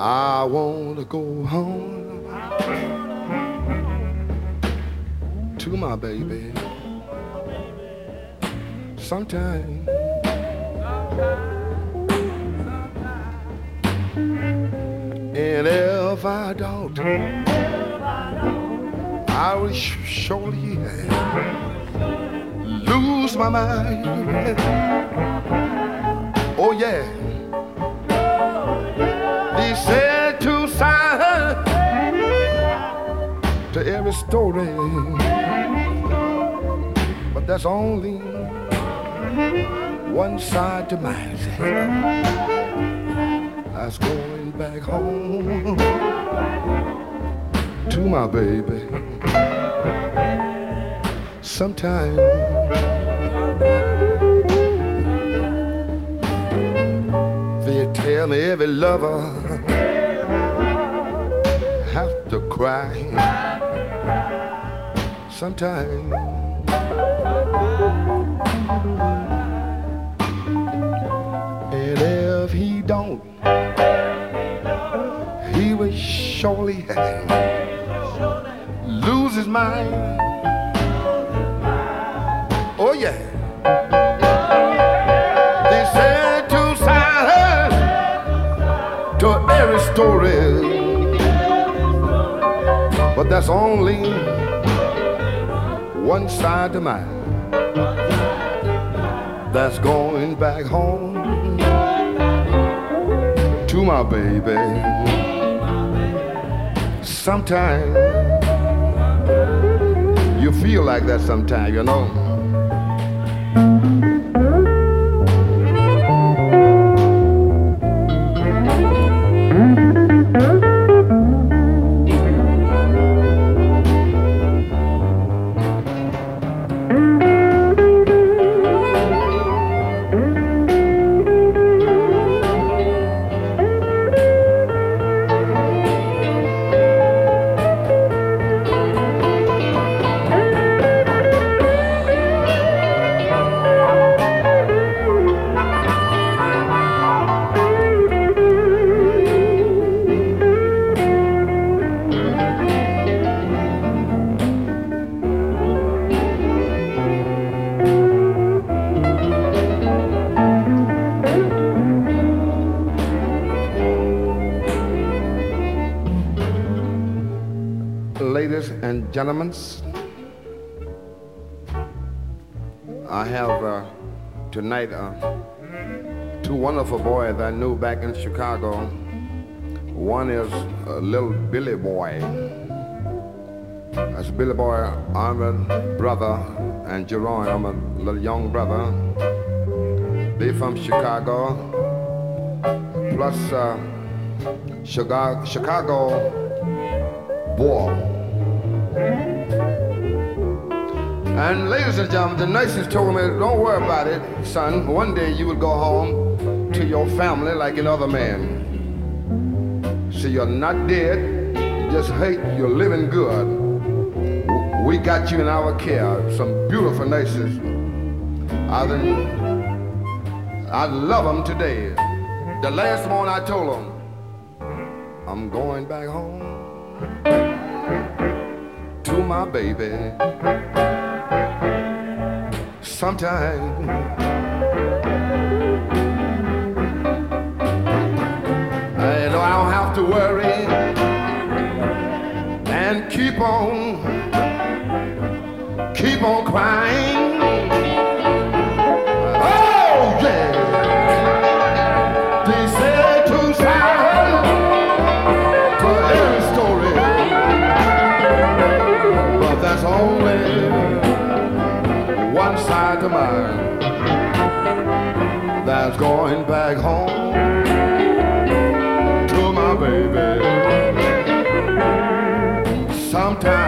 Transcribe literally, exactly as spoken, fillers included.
I want to go home to my baby sometime. And if I don't, I will surely lose my mind. Oh yeah. He said to sign to every story, but that's only one side to mine. I was going back home to my baby sometime. They tell me every lover have to cry sometime. And if he don't, he will surely lose his mind. Oh yeah. They said to silence to every story, but that's only one side to mine. That's going back home to my baby sometime. You feel like that sometime, you know. Ladies and gentlemen, I have uh, tonight uh, two wonderful boys I knew back in Chicago. One is uh, little Billy Boy. That's Billy Boy, I'm a brother, and Jerome, I'm a little young brother. They from Chicago, plus uh, Chicago, Chicago Boy. And ladies and gentlemen, the nurses told me, don't worry about it, son. One day you will go home to your family like another man. So you're not dead, you just hate, you're living good. We got you in our care, some beautiful nurses. I, I love them today. The last one I told them, I'm going back home to my baby sometime. I know I don't have to worry and keep on, keep on crying. Oh yeah, they said to silence for every story, but that's only one side to mine. That's going back home to my baby sometime.